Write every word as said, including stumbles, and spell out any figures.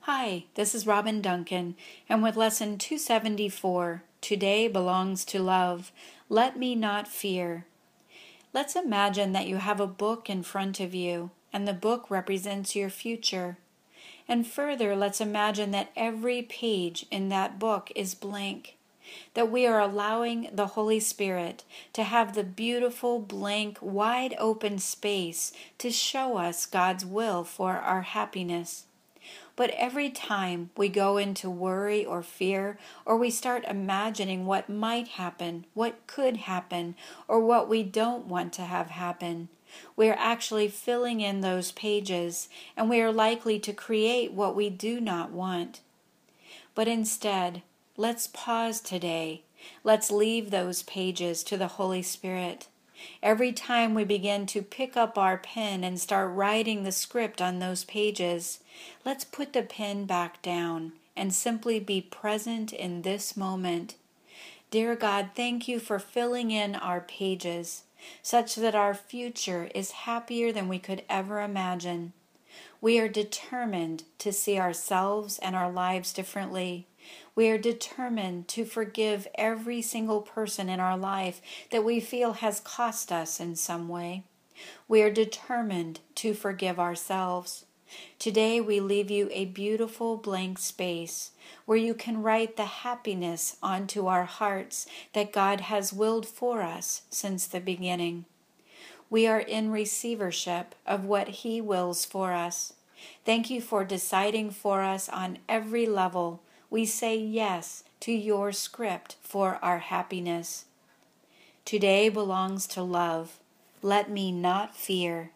Hi, this is Robin Duncan, and with Lesson two seventy-four, Today Belongs to Love, Let Me Not Fear. Let's imagine that you have a book in front of you, and the book represents your future. And further, let's imagine that every page in that book is blank, that we are allowing the Holy Spirit to have the beautiful, blank, wide open space to show us God's will for our happiness. But every time we go into worry or fear, or we start imagining what might happen, what could happen, or what we don't want to have happen, we are actually filling in those pages, and we are likely to create what we do not want. But instead, let's pause today. Let's leave those pages to the Holy Spirit. Every time we begin to pick up our pen and start writing the script on those pages, let's put the pen back down and simply be present in this moment. Dear God, thank you for filling in our pages such that our future is happier than we could ever imagine. We are determined to see ourselves and our lives differently. We are determined to forgive every single person in our life that we feel has cost us in some way. We are determined to forgive ourselves. Today we leave you a beautiful blank space where you can write the happiness onto our hearts that God has willed for us since the beginning. We are in receivership of what He wills for us. Thank you for deciding for us on every level. We say yes to your script for our happiness. Today belongs to love. Let me not fear.